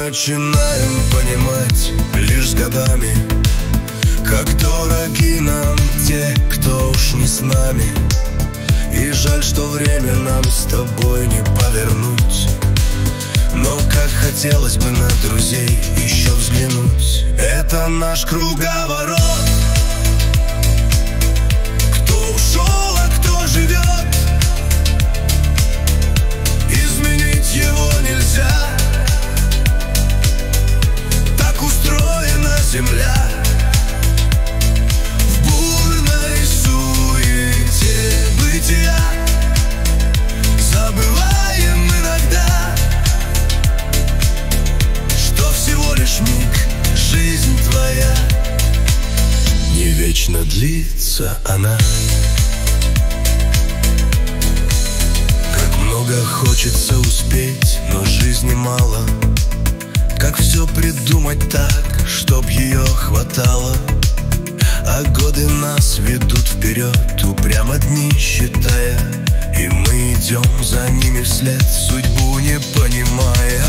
начинаем понимать лишь с годами, как дороги нам те, кто уж не с нами. И жаль, что время нам с тобой не повернуть, но как хотелось бы на друзей еще взглянуть. Это наш круговорот. Кто ушел, а кто живет, изменить его нельзя. Так устроена земля. В бурной суете бытия забываем иногда, что всего лишь миг, жизнь твоя, не вечно длится она. Как много хочется успеть, но жизни мало. Как все придумать так, чтоб ее хватало. А годы нас ведут вперед, упрямо дни считая, и мы идем за ними вслед, судьбу не понимая.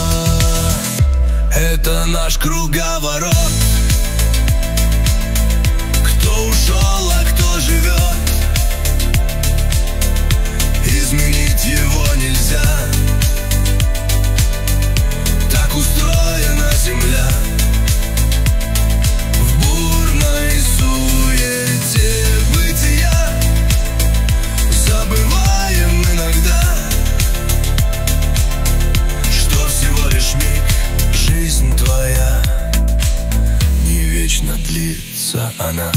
Это наш круговорот. Кто ушел, а кто живет, изменить его нельзя. Так устроена земля. В бурной суете бытия забываем иногда, что всего лишь миг, жизнь твоя, не вечно длится она.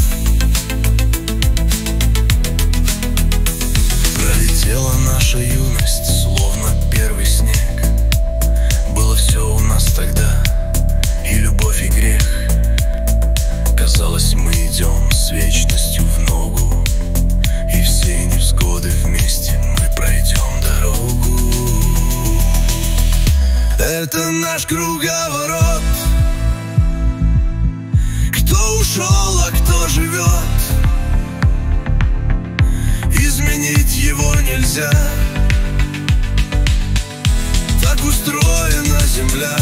Пролетела наша юность, словно первый снег. Было все у нас тогда, и любовь, и грех. Казалось, мы идем с вечностью в ногу, и все невзгоды вместе мы пройдем дорогу. Это наш круговорот. Кто ушел, а кто живет, изменить его нельзя. Так устроена земля.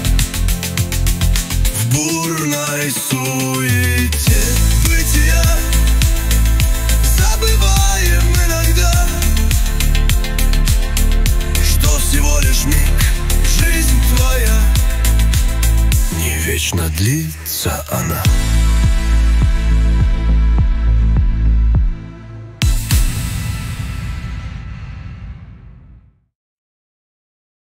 В бурной суете бытия забываем иногда, что всего лишь миг, жизнь твоя, не вечно длится она.